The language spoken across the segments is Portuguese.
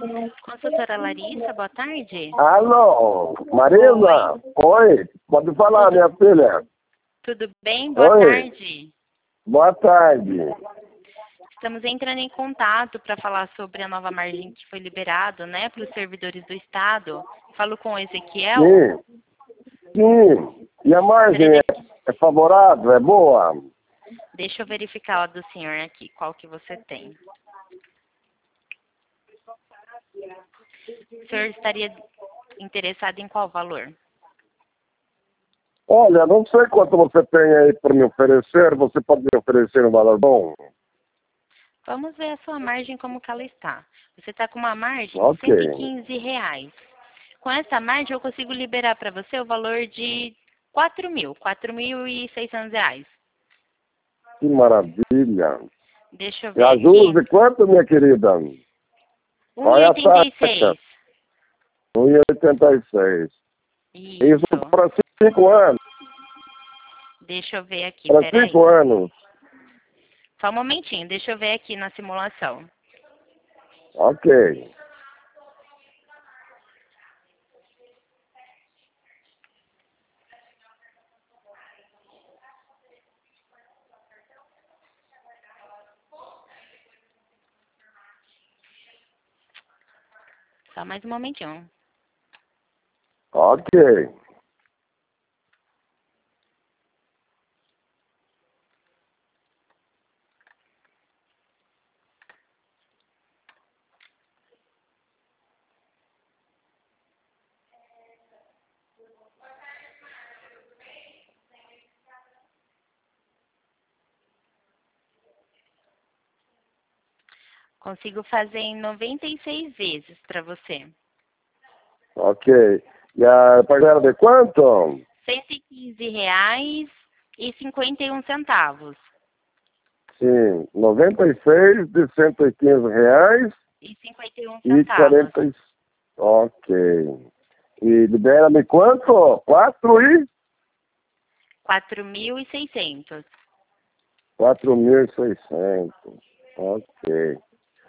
Consultora Larissa, boa tarde. Alô, Marisa? Oi, pode falar, minha filha. Tudo bem? Boa Oi. tarde. Boa tarde. Estamos entrando em contato para falar sobre a nova margem que foi liberado, né, para os servidores do Estado. Falo com o Ezequiel. Sim, sim. E a margem é favorável, é boa? Deixa eu verificar a do senhor aqui, qual que você tem. O senhor estaria interessado em qual valor? Olha, não sei quanto você tem aí para me oferecer. Você pode me oferecer um valor bom? Vamos ver a sua margem como que ela está. Você está com uma margem Ok. de R$ 115. Com essa margem eu consigo liberar para você o valor de R$ 4.600. Que maravilha. Deixa eu E ver a juros aqui. de quanto, minha querida? Olha a taxa. 1,86. 1,86. Isso Isso. para 5 anos. Deixa eu ver aqui, Para peraí. 5 anos. Só um momentinho, deixa eu ver aqui na simulação. Ok. Só mais um momentinho. Ok. Consigo fazer em 96 vezes para você. Ok. E a parcela de quanto? R$ 115,51. Sim, 96 de R$ 115 E 51 e centavos. 40. Ok. E libera-me quanto? 4 e? 4.600. 4.600. Ok.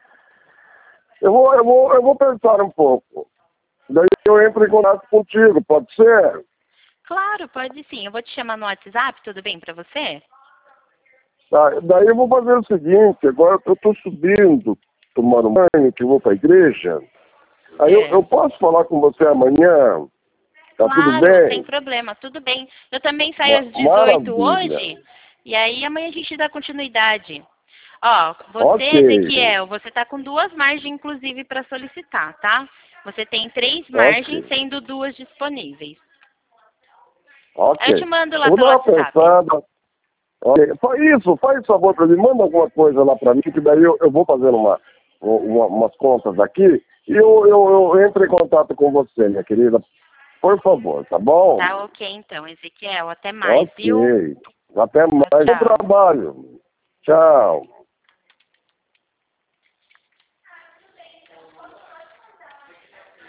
Eu vou pensar um pouco. Daí eu entro em contato contigo, pode ser? Claro, pode sim. Eu vou te chamar no WhatsApp, tudo bem para você? Tá, daí eu vou fazer o seguinte, agora eu estou subindo, tomando banho, que eu vou para a igreja. Aí eu posso falar com você amanhã? Tá tudo Claro, sem bem? problema, tudo bem. Eu também saio às 18 Maravilha. hoje, e aí amanhã a gente dá continuidade. Ó, você, Ok, Ezequiel, você tá com 2 margens, inclusive, para solicitar, tá? Você tem 3 margens, ok, sendo 2 disponíveis. Aí eu te ok. mando Eu lá vou dar pelo uma WhatsApp. pensada. Ok, faz favor para mim, manda alguma coisa lá para mim, que daí eu vou fazendo umas contas aqui e eu entro em contato com você, minha querida. Por favor, tá bom? Tá ok, então, Ezequiel. Até mais, viu? Ok. Até Tchau, mais. Bom tchau. trabalho. Tchau.